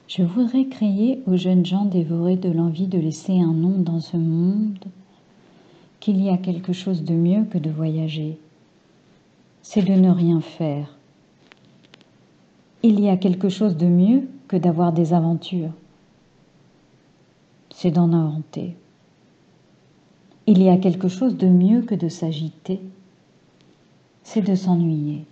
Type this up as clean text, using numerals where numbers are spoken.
Je voudrais crier aux jeunes gens dévorés de l'envie de laisser un nom dans ce monde qu'il y a quelque chose de mieux que de voyager. C'est de ne rien faire. Il y a quelque chose de mieux que d'avoir des aventures. C'est d'en inventer. Il y a quelque chose de mieux que de s'agiter. C'est de s'ennuyer.